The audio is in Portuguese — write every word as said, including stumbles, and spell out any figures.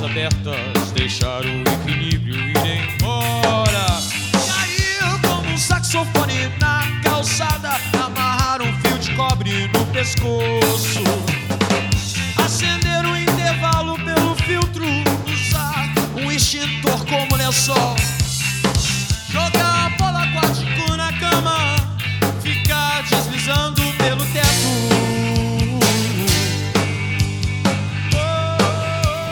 portas abertas deixaram o equilíbrio ir embora. E aí, como um saxofone na calçada, amarraram um fio de cobre no pescoço, acenderam o intervalo pelo filtro, usar um extintor como lençol.